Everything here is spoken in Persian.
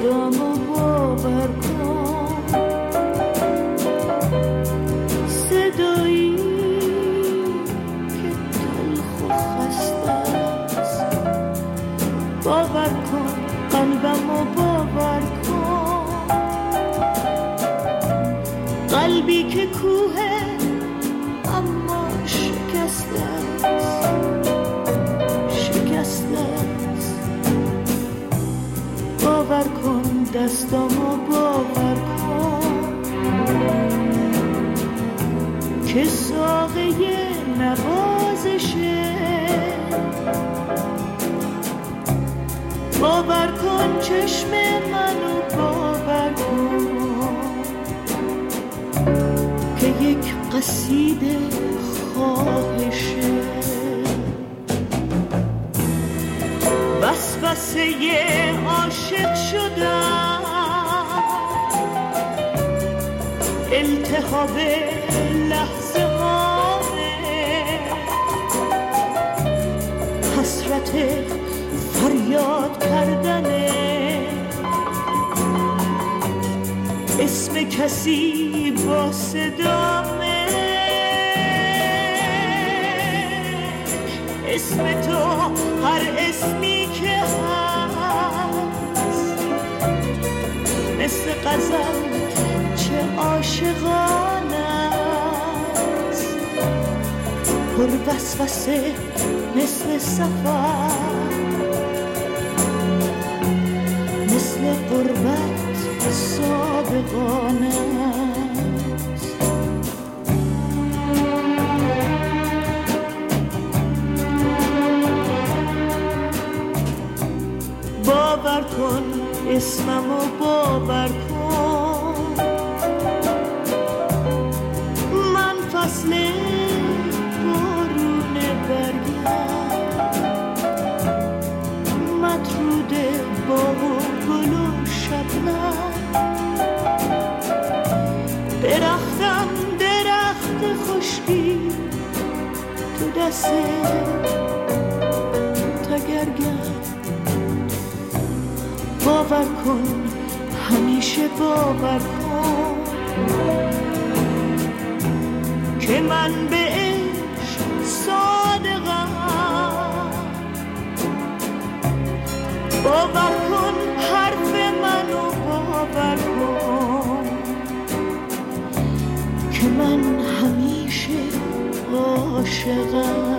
دستامو باور کن، صدایی که تلخ و خسته است. باور کن قلبمو باور کن، قلبی که کوه اما شکسته است، شکسته است. باور کن دستامو باور کن که ساقه نوازشه. باور کن چشم منو باور کن که یک قصیده خواهشه. وسوسه عاشق شدم، التهاب لحظه هامه، حسرت فریاد کردنه، اسم کسی با صدامه، اسم تو هر اسمی که هست، مثل غزل چه عاشقانه است، پر وسوسه مثل سفر، مثل غربت صادقانه است. باور کن اسممو باور کن، من فصل بارون برگم، مطرود باغ و گل و شبنم، درختم درخت خشکی تو دست تگرگم. باور کن همیشه باور کن که من به عشق صادقم. باور کن حرف منو باور کن که من همیشه عاشقم.